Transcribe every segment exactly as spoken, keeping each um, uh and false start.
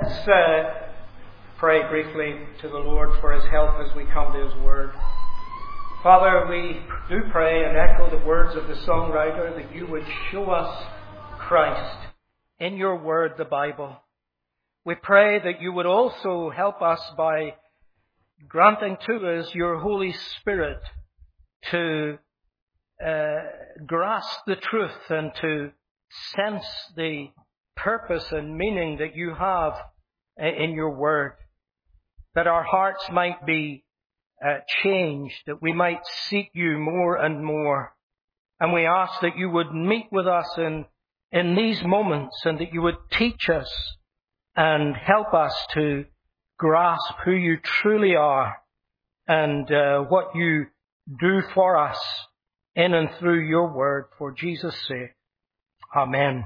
Let's uh, pray briefly to the Lord for His help as we come to His Word. Father, we do pray and echo the words of the songwriter that You would show us Christ in Your Word, the Bible. We pray that You would also help us by granting to us Your Holy Spirit to uh, grasp the truth and to sense the purpose and meaning that You have in Your Word. That our hearts might be uh, changed, that we might seek You more and more. And we ask that You would meet with us in, in these moments and that You would teach us and help us to grasp who You truly are and uh, what You do for us in and through Your Word for Jesus' sake. Amen.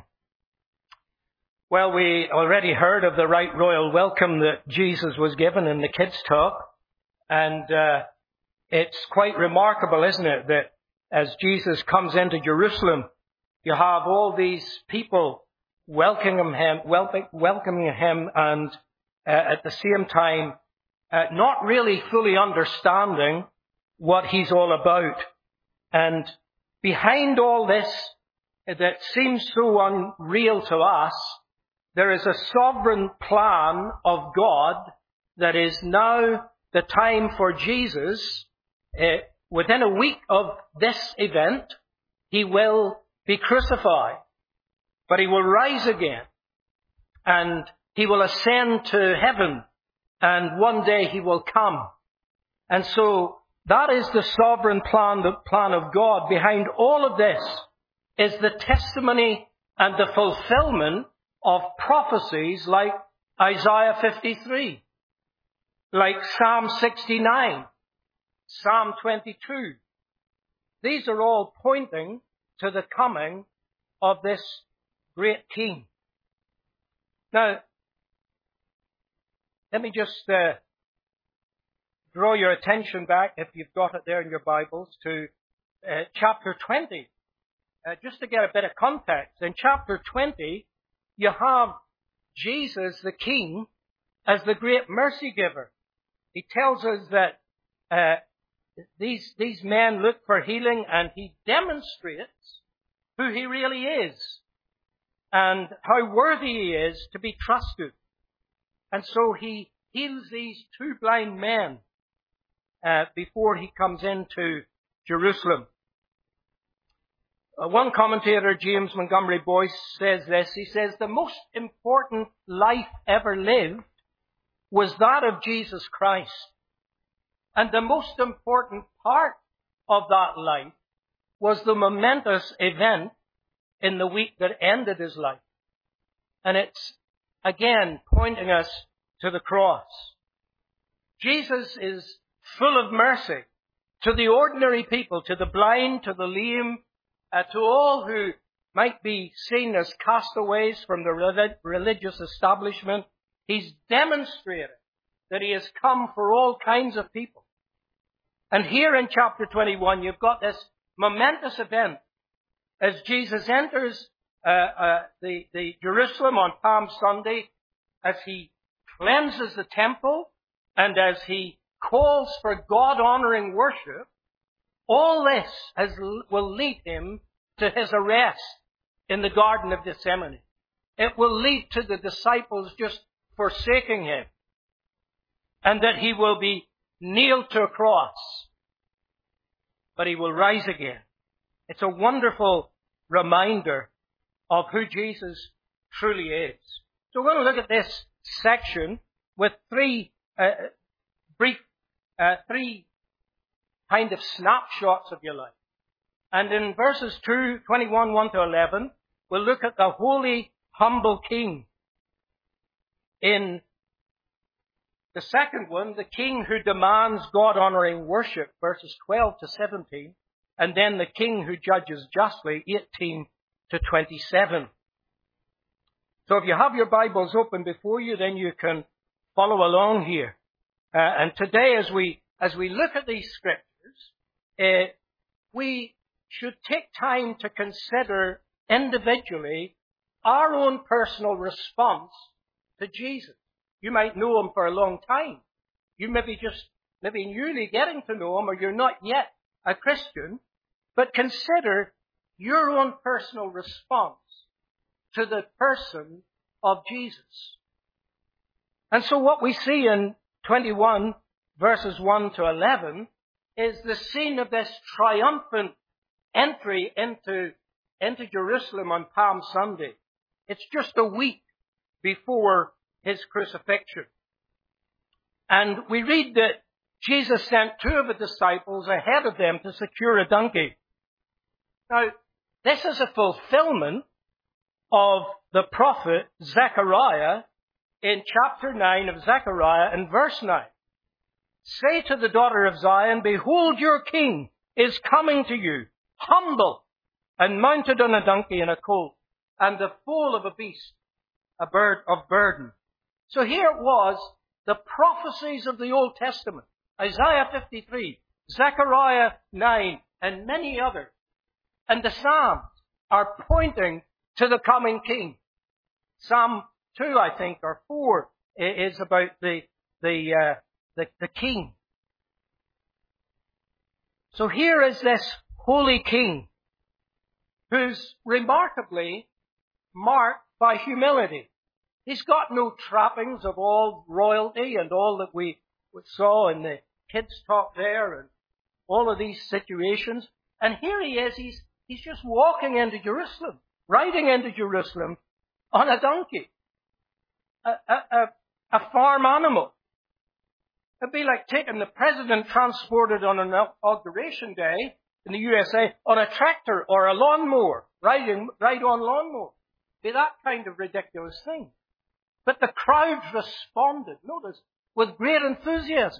Well, we already heard of the right royal welcome that Jesus was given in the kids' talk. And uh, it's quite remarkable, isn't it, that as Jesus comes into Jerusalem, you have all these people welcoming him, welcoming him and uh, at the same time uh, not really fully understanding what He's all about. And behind all this that seems so unreal to us, there is a sovereign plan of God that is now the time for Jesus. Uh, within a week of this event, He will be crucified, but He will rise again, and He will ascend to heaven, and one day He will come. And so that is the sovereign plan, the plan of God. Behind all of this is the testimony and the fulfillment of prophecies like Isaiah fifty-three, like Psalm sixty-nine, Psalm twenty-two. These are all pointing to the coming of this great King. Now, let me just uh, draw your attention back, if you've got it there in your Bibles, to uh, chapter twenty. Uh, just to get a bit of context. In chapter twenty, you have Jesus, the King, as the great mercy giver. He tells us that uh, these, these men look for healing, and He demonstrates who He really is and how worthy He is to be trusted. And so He heals these two blind men uh, before He comes into Jerusalem. Uh, one commentator, James Montgomery Boyce, says this. He says, the most important life ever lived was that of Jesus Christ. And the most important part of that life was the momentous event in the week that ended His life. And it's, again, pointing us to the cross. Jesus is full of mercy to the ordinary people, to the blind, to the lame, Uh, to all who might be seen as castaways from the relig- religious establishment. He's demonstrated that He has come for all kinds of people. And here in chapter twenty-one, you've got this momentous event as Jesus enters uh, uh, the, the Jerusalem on Palm Sunday, as He cleanses the temple and as He calls for God-honoring worship. All this has, will lead Him to His arrest in the Garden of Gethsemane. It will lead to the disciples just forsaking Him, and that He will be nailed to a cross, but He will rise again. It's a wonderful reminder of who Jesus truly is. So we're going to look at this section with three uh, brief, uh, three kind of snapshots of your life. And in verses two, twenty-one, one to eleven, we'll look at the holy, humble King. In the second one, the King who demands God-honoring worship, verses twelve to seventeen. And then the King who judges justly, eighteen to twenty-seven. So if you have your Bibles open before you, then you can follow along here. Uh, and today, as we as we look at these scriptures, Uh, we should take time to consider individually our own personal response to Jesus. You might know him for a long time. You may be just maybe newly getting to know him, or you're not yet a Christian. But consider your own personal response to the person of Jesus. And so what we see in twenty-one, verses one to eleven, is the scene of this triumphant entry into, into Jerusalem on Palm Sunday. It's just a week before his crucifixion. And we read that Jesus sent two of the disciples ahead of them to secure a donkey. Now, this is a fulfillment of the prophet Zechariah in chapter nine of Zechariah and verse nine. Say to the daughter of Zion, behold, your king is coming to you, humble and mounted on a donkey and a colt, and the foal of a beast, a bird of burden. So here it was, the prophecies of the Old Testament, Isaiah fifty-three, Zechariah nine, and many others. And the Psalms are pointing to the coming king. Psalm two, I think, or four, is about the, the, uh, the, the king. So here is this holy king who's remarkably marked by humility. He's got no trappings of all royalty and all that we saw in the kids' talk there and all of these situations. And here he is, he's, he's just walking into Jerusalem, riding into Jerusalem on a donkey, a, a, a, a farm animal. It'd be like taking the president transported on an inauguration day in the U S A on a tractor or a lawnmower, riding, ride on lawnmower. It'd be that kind of ridiculous thing. But the crowds responded, notice, with great enthusiasm.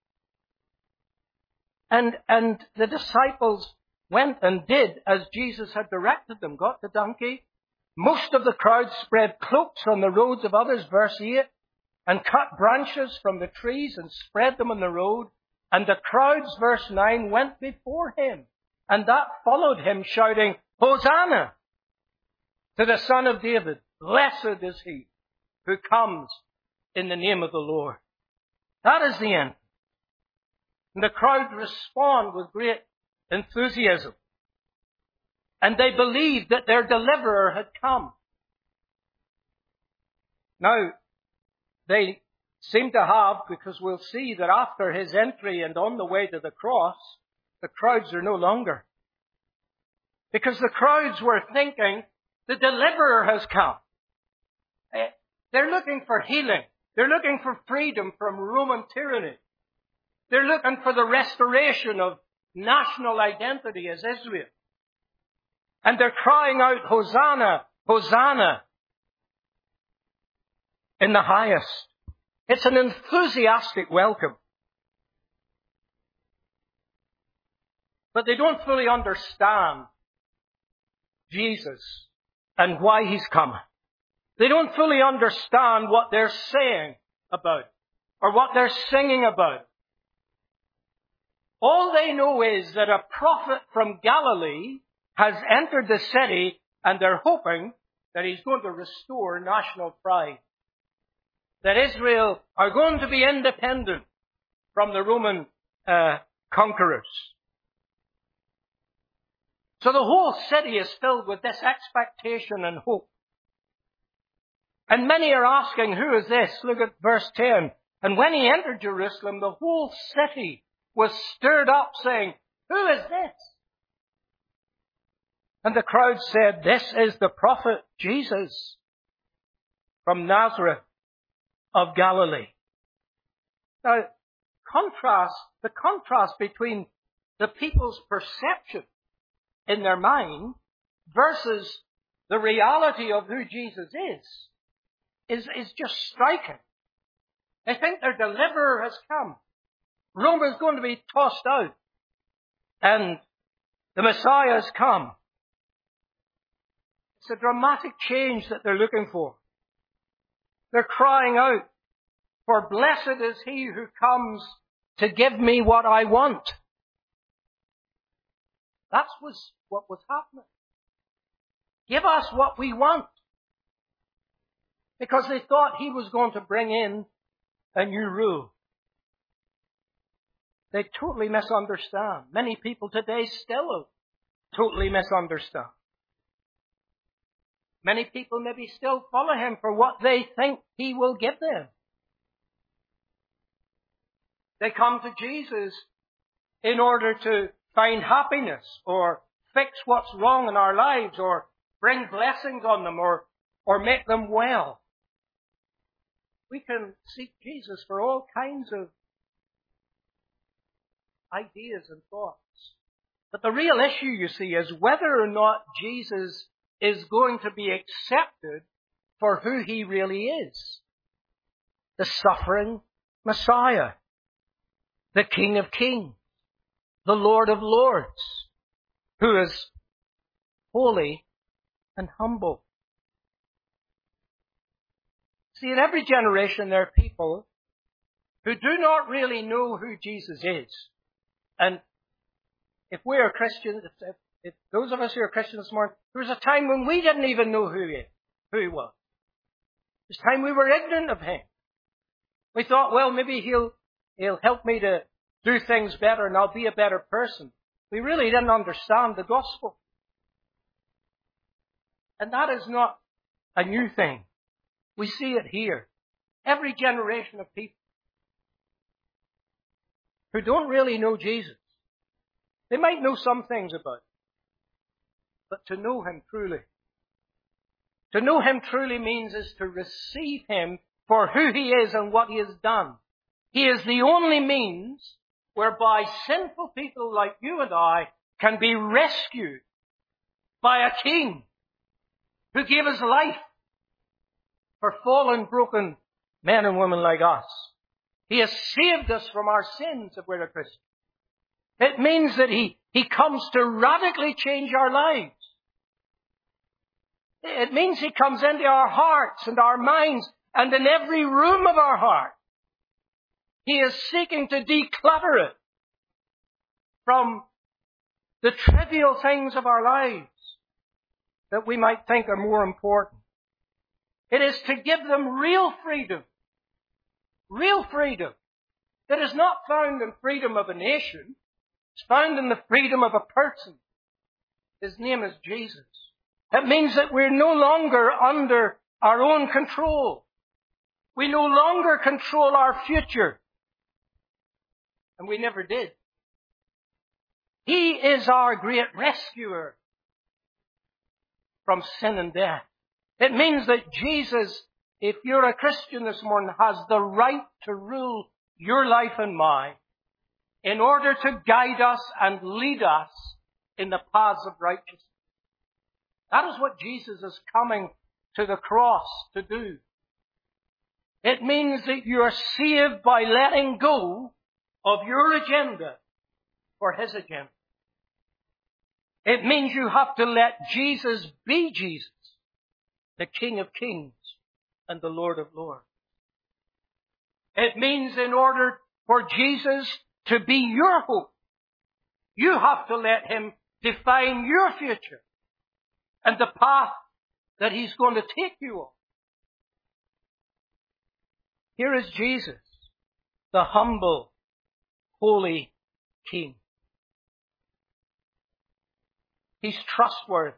And, and the disciples went and did as Jesus had directed them, got the donkey. Most of the crowd spread cloaks on the roads of others, verse eight, and cut branches from the trees and spread them on the road. And the crowds, verse nine, went before him. And that followed him, shouting, Hosanna to the Son of David. Blessed is he who comes in the name of the Lord. That is the end. And the crowd respond with great enthusiasm. And they believed that their deliverer had come. Now, they seem to have, because we'll see that after his entry and on the way to the cross, the crowds are no longer. Because the crowds were thinking, the deliverer has come. They're looking for healing. They're looking for freedom from Roman tyranny. They're looking for the restoration of national identity as Israel. And they're crying out, Hosanna, Hosanna, in the highest. It's an enthusiastic welcome. But they don't fully understand Jesus and why he's coming. They don't fully understand what they're saying about or what they're singing about. All they know is that a prophet from Galilee has entered the city, and they're hoping that he's going to restore national pride. That Israel are going to be independent from the Roman uh, conquerors. So the whole city is filled with this expectation and hope. And many are asking, who is this? Look at verse ten. And when he entered Jerusalem, the whole city was stirred up, saying, who is this? And the crowd said, this is the prophet Jesus from Nazareth of Galilee. Now, contrast, the contrast between the people's perception in their mind versus the reality of who Jesus is, is, is just striking. They think their deliverer has come. Rome is going to be tossed out. And the Messiah has come. It's a dramatic change that they're looking for. They're crying out, for blessed is he who comes to give me what I want. That was what was happening. Give us what we want. because they thought he was going to bring in a new rule. They totally misunderstand. Many people today still totally misunderstand. Many people maybe still follow him for what they think he will give them. They come to Jesus in order to find happiness or fix what's wrong in our lives or bring blessings on them or, or make them well. We can seek Jesus for all kinds of ideas and thoughts. But the real issue, you see, is whether or not Jesus is going to be accepted for who he really is. The suffering Messiah. The King of Kings. The Lord of Lords. Who is holy and humble. See, in every generation there are people who do not really know who Jesus is. And if we are Christians, if, if those of us who are Christians this morning, there was a time when we didn't even know who he, who he was. There was a time we were ignorant of him. We thought, well, maybe he'll, he'll help me to do things better and I'll be a better person. We really didn't understand the gospel. And that is not a new thing. We see it here. Every generation of people who don't really know Jesus. They might know some things about him, but to know him truly. To know him truly means is to receive him for who he is and what he has done. He is the only means whereby sinful people like you and I can be rescued by a king who gave his life for fallen, broken men and women like us. He has saved us from our sins if we're a Christian. It means that he, he comes to radically change our lives. It means he comes into our hearts and our minds and in every room of our heart. He is seeking to declutter it from the trivial things of our lives that we might think are more important. It is to give them real freedom. Real freedom that is not found in freedom of a nation. It's found in the freedom of a person. His name is Jesus. It means that we're no longer under our own control. We no longer control our future. And we never did. He is our great rescuer from sin and death. It means that Jesus, if you're a Christian this morning, has the right to rule your life and mine in order to guide us and lead us in the paths of righteousness. That is what Jesus is coming to the cross to do. It means that you are saved by letting go of your agenda for his agenda. It means you have to let Jesus be Jesus, the King of Kings and the Lord of Lords. It means in order for Jesus to be your hope, you have to let him define your future and the path that he's going to take you on. Here is Jesus, the humble, holy King. He's trustworthy.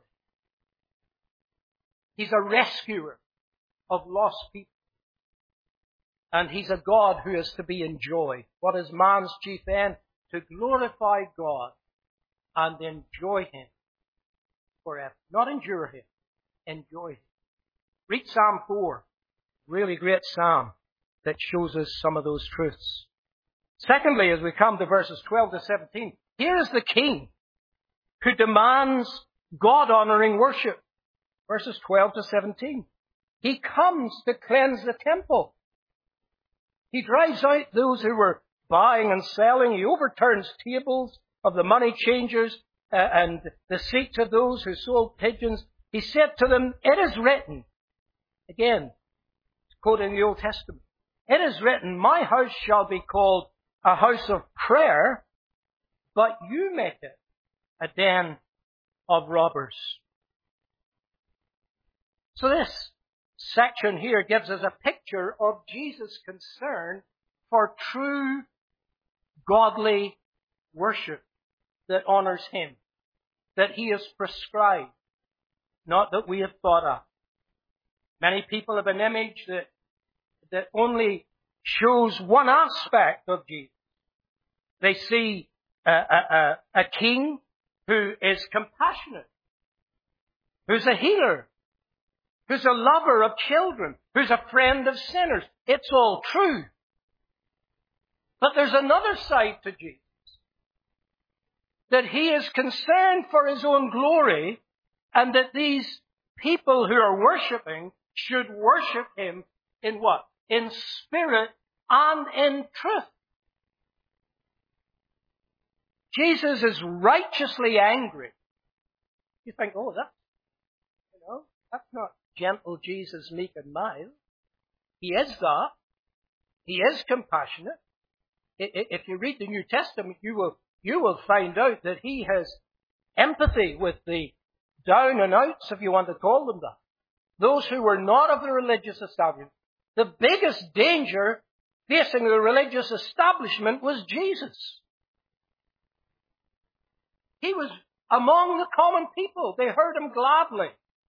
He's a rescuer of lost people. And he's a God who is to be enjoyed. What is man's chief end? To glorify God and enjoy him forever. Not endure him, enjoy him. Read Psalm four. Really great psalm that shows us some of those truths. Secondly, as we come to verses twelve to seventeen, here is the King who demands God-honoring worship. Verses twelve to seventeen. He comes to cleanse the temple. He drives out those who were buying and selling. He overturns tables of the money changers uh, and the seats of those who sold pigeons. He said to them, it is written, again, quoting the Old Testament, it is written, my house shall be called a house of prayer, but you make it a den of robbers. So this section here gives us a picture of Jesus' concern for true godly worship that honors Him, that He has prescribed, not that we have thought of. Many people have an image that, that only shows one aspect of Jesus. They see a, a, a, a king who is compassionate, who's a healer, who's a lover of children, who's a friend of sinners. It's all true. But there's another side to Jesus. That He is concerned for His own glory, and that these people who are worshipping should worship Him in what? In spirit and in truth. Jesus is righteously angry. You think, oh, that's, you know, that's not gentle Jesus, meek and mild. He is that. He is compassionate. If you read the New Testament, you will, you will find out that He has empathy with the down and outs, if you want to call them that. Those who were not of the religious establishment. The biggest danger facing the religious establishment was Jesus. He was among the common people. They heard Him gladly.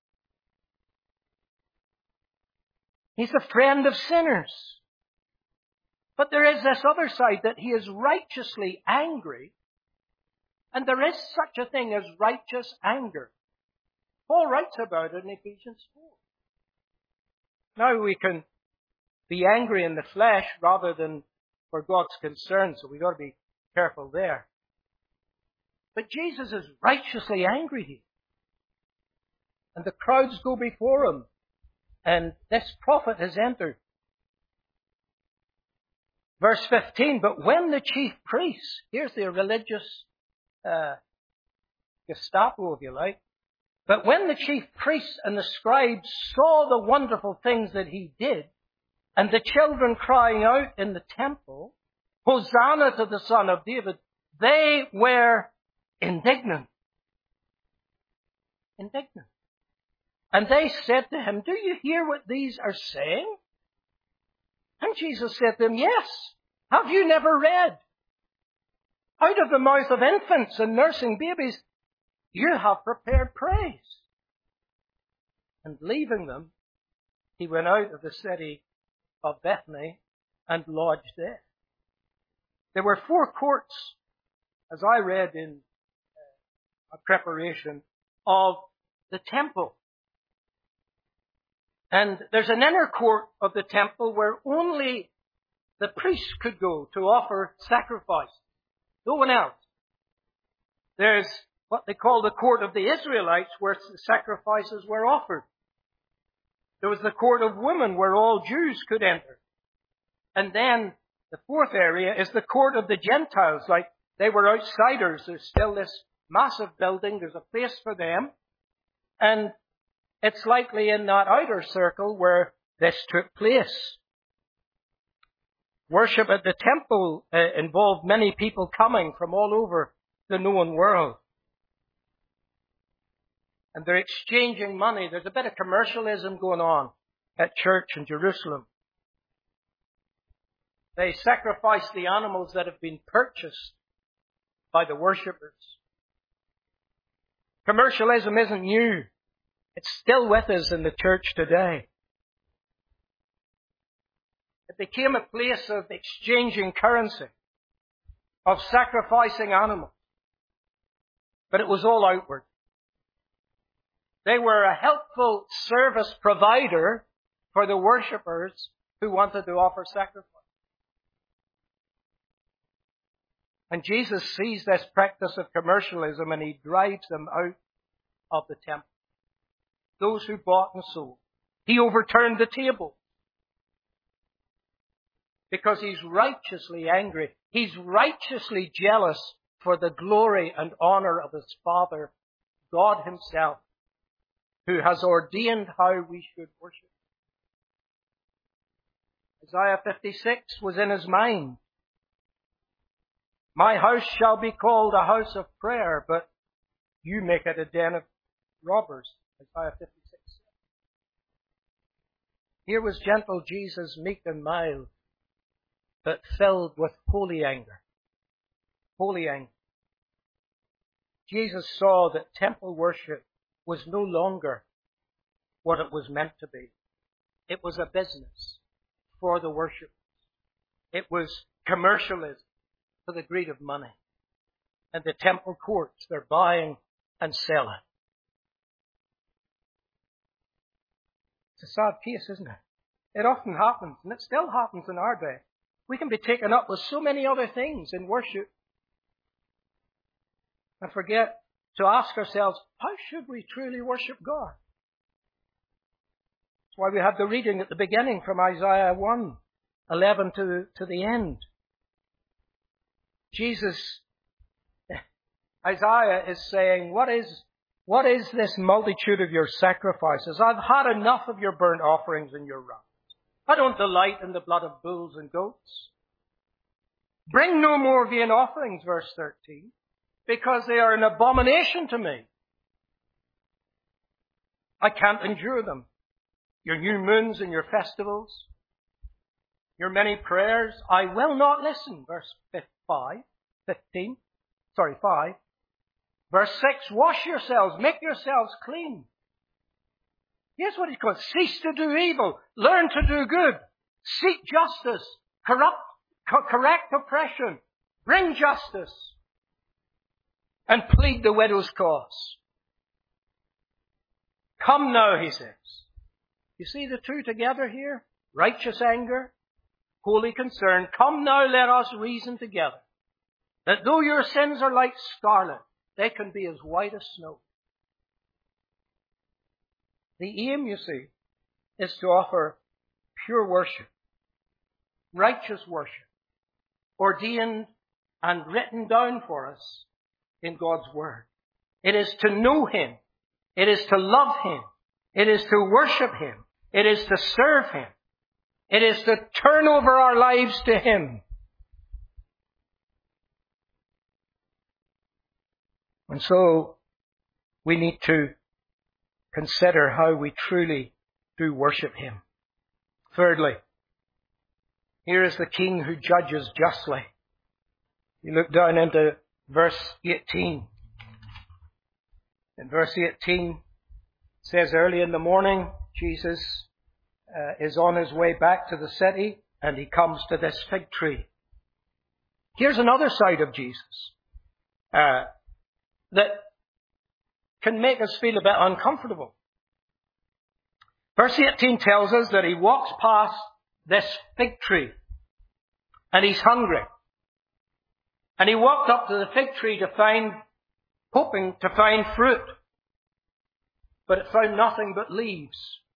He's a friend of sinners. But there is this other side, that He is righteously angry. And there is such a thing as righteous anger. Paul writes about it in Ephesians four. Now we can be angry in the flesh rather than for God's concern, so we've got to be careful there. But Jesus is righteously angry here. And the crowds go before Him. And this prophet has entered. Verse fifteen, but when the chief priests, here's the religious uh, Gestapo, if you like. But when the chief priests and the scribes saw the wonderful things that He did, and the children crying out in the temple, Hosanna to the Son of David, they were indignant. Indignant. And they said to Him, do you hear what these are saying? And Jesus said to them, yes. Have you never read? Out of the mouth of infants and nursing babies, you have prepared praise. And leaving them, He went out of the city of Bethany and lodged there. There were four courts, as I read in a preparation, of the temple. And there's an inner court of the temple where only the priests could go to offer sacrifice. No one else. There's what they call the court of the Israelites, where the sacrifices were offered. There was the court of women, where all Jews could enter. And then the fourth area is the court of the Gentiles. Like, they were outsiders. There's still this massive building. There's a place for them. And it's likely in that outer circle where this took place. Worship at the temple uh, involved many people coming from all over the known world. And they're exchanging money. There's a bit of commercialism going on at church in Jerusalem. They sacrifice the animals that have been purchased by the worshippers. Commercialism isn't new. It's still with us in the church today. It became a place of exchanging currency, of sacrificing animals. But it was all outward. They were a helpful service provider for the worshippers who wanted to offer sacrifice. And Jesus sees this practice of commercialism and He drives them out of the temple. Those who bought and sold. He overturned the table. Because He's righteously angry. He's righteously jealous for the glory and honor of His Father, God Himself, who has ordained how we should worship. Isaiah fifty-six was in His mind. My house shall be called a house of prayer, but you make it a den of robbers. Isaiah fifty-six. Here was gentle Jesus, meek and mild, but filled with holy anger. Holy anger. Jesus saw that temple worship was no longer what it was meant to be. It was a business for the worshippers. It was commercialism for the greed of money. And the temple courts, they're buying and selling. It's a sad case, isn't it? It often happens, and it still happens in our day. We can be taken up with so many other things in worship and forget to ask ourselves, how should we truly worship God? That's why we have the reading at the beginning from Isaiah one, eleven to, to the end. Jesus, Isaiah is saying, what is, what is this multitude of your sacrifices? I've had enough of your burnt offerings and your rams. I don't delight in the blood of bulls and goats. Bring no more vain offerings, verse thirteen, because they are an abomination to me. I can't endure them. Your new moons and your festivals, your many prayers, I will not listen. Verse five, fifteen, sorry, five. Verse six, wash yourselves, make yourselves clean. Here's what he's called. Cease to do evil. Learn to do good. Seek justice. Corrupt, co- correct oppression. Bring justice. And plead the widow's cause. Come now, he says. You see the two together here? Righteous anger, holy concern. Come now, let us reason together. That though your sins are like scarlet, they can be as white as snow. The aim, you see, is to offer pure worship, righteous worship, ordained and written down for us in God's Word. It is to know Him. It is to love Him. It is to worship Him. It is to serve Him. It is to turn over our lives to Him. And so we need to consider how we truly do worship Him. Thirdly, here is the King who judges justly. You look down into verse eighteen. In verse eighteen, it says, early in the morning, Jesus uh, is on his way back to the city, and he comes to this fig tree. Here's another side of Jesus uh, that can make us feel a bit uncomfortable. Verse eighteen tells us that he walks past this fig tree, and he's hungry. And he walked up to the fig tree to find, hoping to find fruit. But it found nothing but leaves.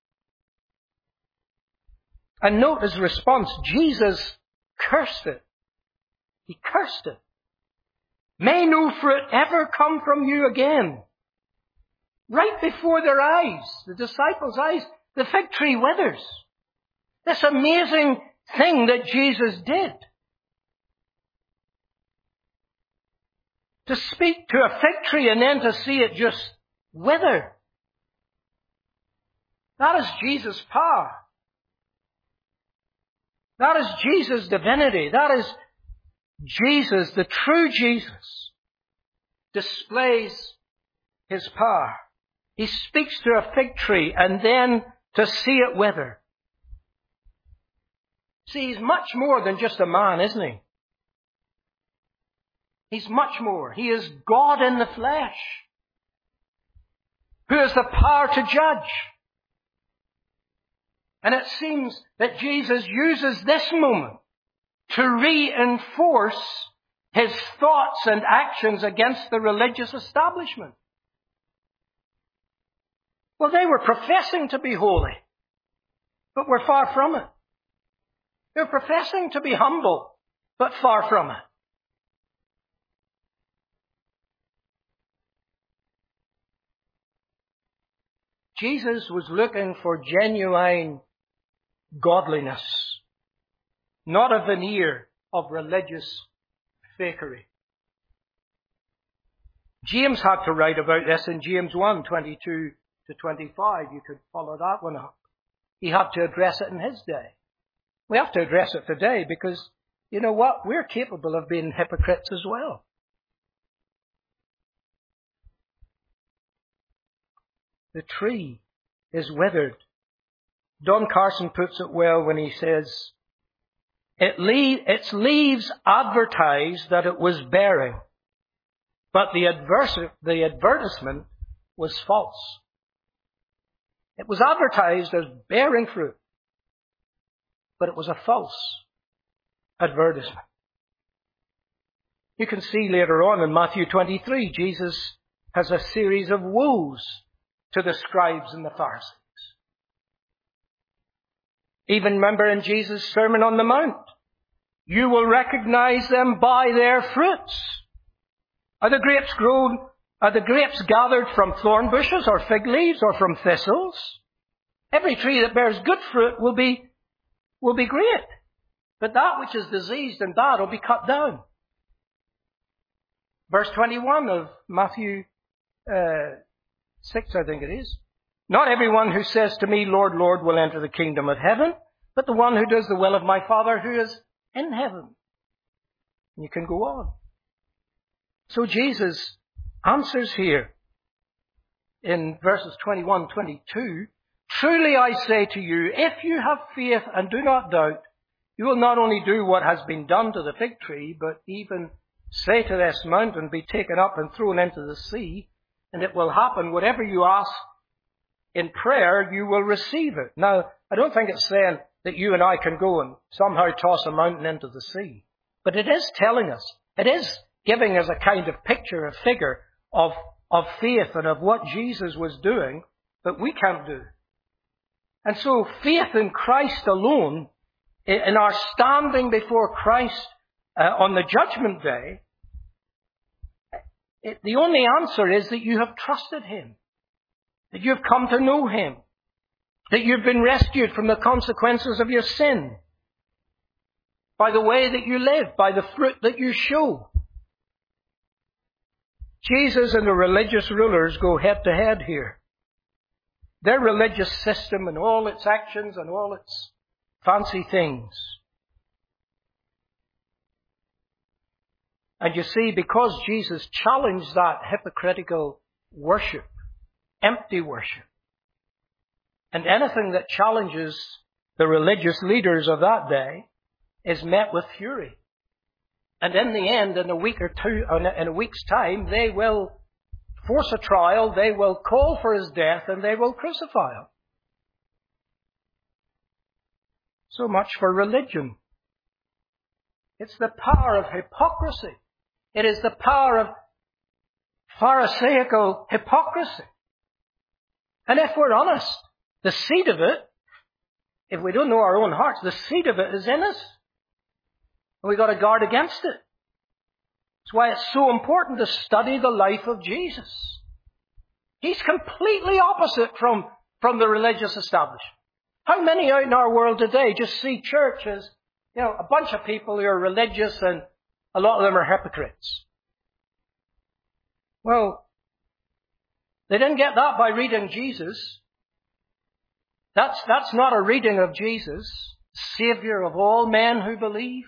And note his response. Jesus cursed it. He cursed it. May no fruit ever come from you again. Right before their eyes, the disciples' eyes, the fig tree withers. This amazing thing that Jesus did. To speak to a fig tree and then to see it just wither. That is Jesus' power. That is Jesus' divinity. That is Jesus, the true Jesus, displays His power. He speaks to a fig tree and then to see it wither. See, He's much more than just a man, isn't He? He's much more. He is God in the flesh, who has the power to judge. And it seems that Jesus uses this moment to reinforce His thoughts and actions against the religious establishment. Well, they were professing to be holy, but were far from it. They were professing to be humble, but far from it. Jesus was looking for genuine godliness, not a veneer of religious fakery. James had to write about this in James one, twenty-two to twenty-five. You could follow that one up. he had to address it in his day. We have to address it today because, you know what? We're capable of being hypocrites as well. The tree is withered. Don Carson puts it well when he says, it le- its leaves advertised that it was bearing, but the, adverse- the advertisement was false. It was advertised as bearing fruit, but it was a false advertisement. You can see later on in Matthew twenty-three, Jesus has a series of woes to the scribes and the Pharisees. Even remember in Jesus' Sermon on the Mount, you will recognize them by their fruits. Are the grapes grown, are the grapes gathered from thorn bushes or fig leaves or from thistles? Every tree that bears good fruit will be, will be great. But that which is diseased and bad will be cut down. Verse twenty-one of Matthew uh, six, I think it is. Not everyone who says to me, Lord, Lord, will enter the kingdom of heaven, but the one who does the will of my Father who is in heaven. And you can go on. So Jesus answers here in verses twenty-one, twenty-two, truly I say to you, if you have faith and do not doubt, you will not only do what has been done to the fig tree, but even say to this mountain, be taken up and thrown into the sea, and it will happen. Whatever you ask in prayer, you will receive it. Now, I don't think it's saying that you and I can go and somehow toss a mountain into the sea. But it is telling us, it is giving us a kind of picture, a figure of, of faith and of what Jesus was doing that we can't do. And so faith in Christ alone, in our standing before Christ uh, on the judgment day, it, the only answer is that you have trusted Him, that you've come to know Him, that you've been rescued from the consequences of your sin by the way that you live, by the fruit that you show. Jesus and the religious rulers go head to head here. Their religious system and all its actions and all its fancy things. And you see, because Jesus challenged that hypocritical worship, empty worship, and anything that challenges the religious leaders of that day is met with fury. And in the end, in a week or two, in a week's time, they will force a trial, they will call for His death, and they will crucify Him. So much for religion. It's the power of hypocrisy. It is the power of Pharisaical hypocrisy. And if we're honest, the seed of it, if we don't know our own hearts, the seed of it is in us. And we've got to guard against it. That's why it's so important to study the life of Jesus. He's completely opposite from, from the religious establishment. How many out in our world today just see church as, you know, a bunch of people who are religious and a lot of them are hypocrites? Well, they didn't get that by reading Jesus. That's, that's not a reading of Jesus, Savior of all men who believe.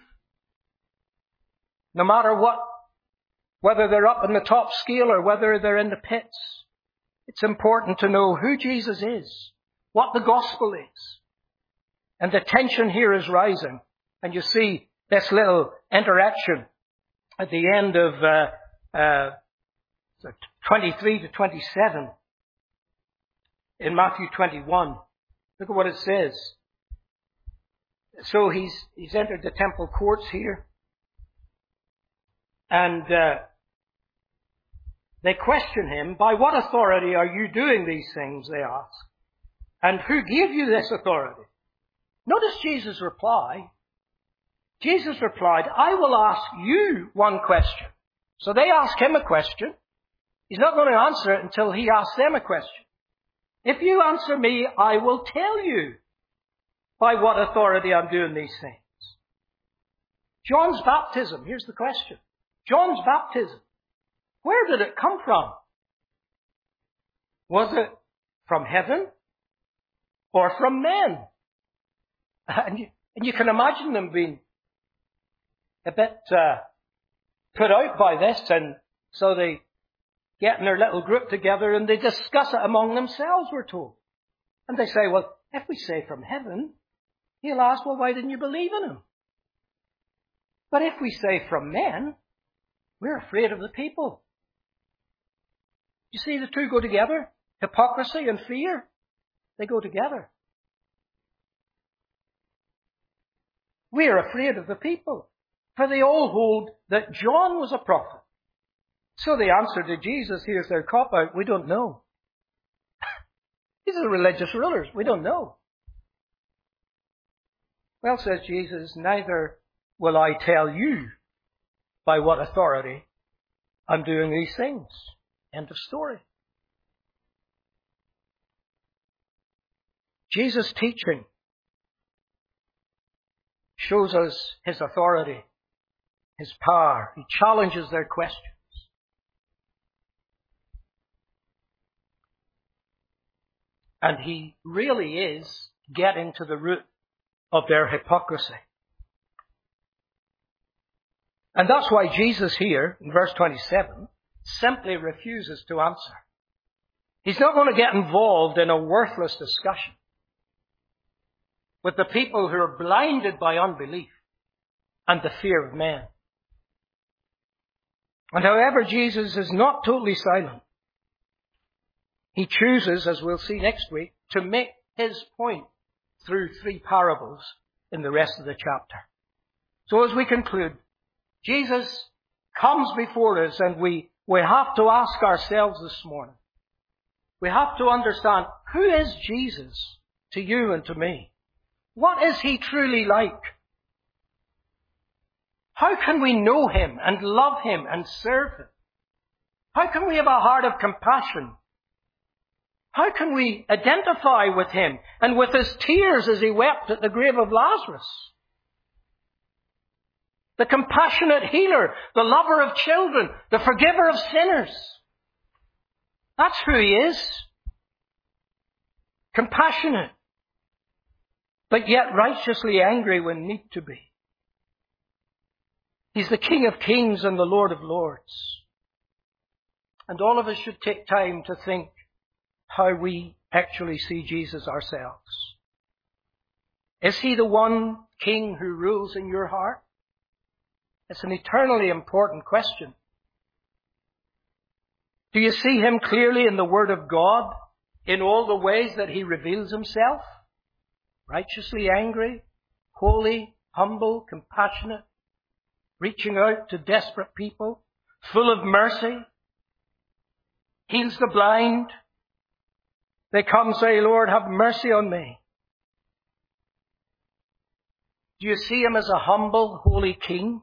No matter what, whether they're up in the top scale or whether they're in the pits, it's important to know who Jesus is, what the gospel is. And the tension here is rising. And you see this little interaction at the end of uh, uh, twenty-three to twenty-seven in Matthew twenty-one. Look at what it says. So he's he's entered the temple courts here. And uh, they question him, by what authority are you doing these things, they ask. And who gave you this authority? Notice Jesus' reply. Jesus replied, I will ask you one question. So they ask him a question. He's not going to answer it until he asks them a question. If you answer me, I will tell you by what authority I'm doing these things. John's baptism, here's the question. John's baptism, where did it come from? Was it from heaven? or from men? And you, and you can imagine them being a bit uh, put out by this, and so they get in their little group together and they discuss it among themselves, we're told. And they say, well, if we say from heaven, he'll ask, well, why didn't you believe in him? But if we say from men, we're afraid of the people. You see, the two go together. Hypocrisy and fear, they go together. We are afraid of the people, for they all hold that John was a prophet. So the answer to Jesus, here's their cop-out, we don't know. These are the religious rulers, we don't know. Well, says Jesus, neither will I tell you by what authority I'm doing these things. End of story. Jesus' teaching shows us his authority, his power. He challenges their questions. And he really is getting to the root of their hypocrisy. And that's why Jesus here, in verse twenty-seven, simply refuses to answer. He's not going to get involved in a worthless discussion with the people who are blinded by unbelief and the fear of men. And however, Jesus is not totally silent. He chooses, as we'll see next week, to make his point through three parables in the rest of the chapter. So as we conclude, Jesus comes before us, and we, we have to ask ourselves this morning, we have to understand, who is Jesus to you and to me? What is he truly like? How can we know him and love him and serve him? How can we have a heart of compassion? How can we identify with him and with his tears as he wept at the grave of Lazarus? The compassionate healer, the lover of children, the forgiver of sinners. That's who he is. Compassionate, but yet righteously angry when need to be. He's the King of Kings and the Lord of Lords. And all of us should take time to think how we actually see Jesus ourselves. Is he the one King who rules in your heart? It's an eternally important question. Do you see him clearly in the Word of God, in all the ways that he reveals himself? Righteously angry, holy, humble, compassionate, reaching out to desperate people, full of mercy, heals the blind. They come say, Lord, have mercy on me. Do you see him as a humble, holy King?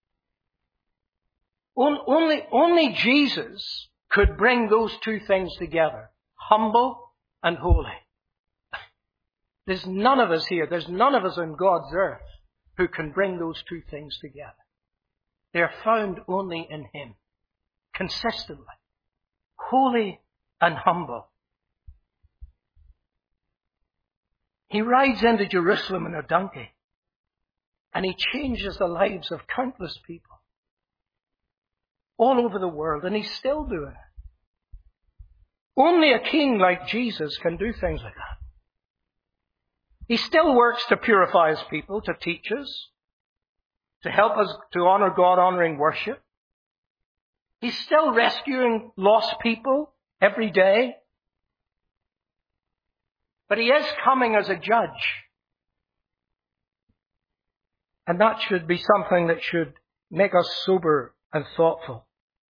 Only, only Jesus could bring those two things together, humble and holy. There's none of us here, there's none of us on God's earth who can bring those two things together. They're found only in him, consistently, holy and humble. He rides into Jerusalem in a donkey, and he changes the lives of countless people all over the world, and he's still doing it. Only a king like Jesus can do things like that. He still works to purify his people, to teach us, to help us to honor God-honoring worship. He's still rescuing lost people every day. But he is coming as a judge. And that should be something that should make us sober and thoughtful.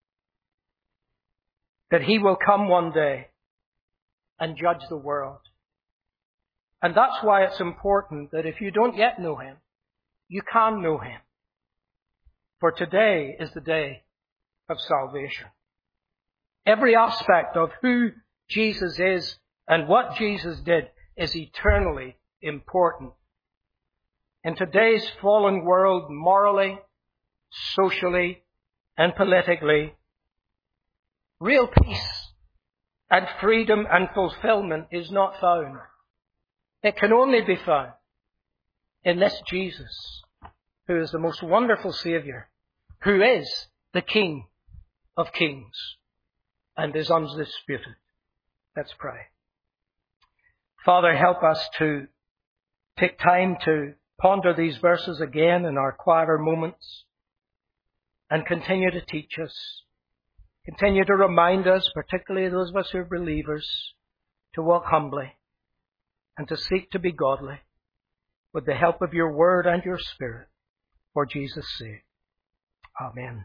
That he will come one day and judge the world. And that's why it's important that if you don't yet know him, you can know him. For today is the day of salvation. Every aspect of who Jesus is and what Jesus did is eternally important. In today's fallen world, morally, socially, and politically, real peace and freedom and fulfillment is not found. It can only be found in this Jesus, who is the most wonderful Saviour, who is the King of kings and is undisputed. Let's pray. Father, help us to take time to ponder these verses again in our quieter moments and continue to teach us. Continue to remind us, particularly those of us who are believers, to walk humbly and to seek to be godly with the help of your word and your spirit for Jesus' sake. Amen.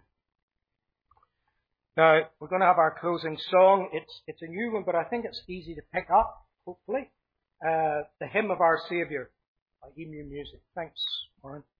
Now, we're going to have our closing song. It's, it's a new one, but I think it's easy to pick up, hopefully. Uh, the Hymn of Our Saviour by Emu Music. Thanks, Warren.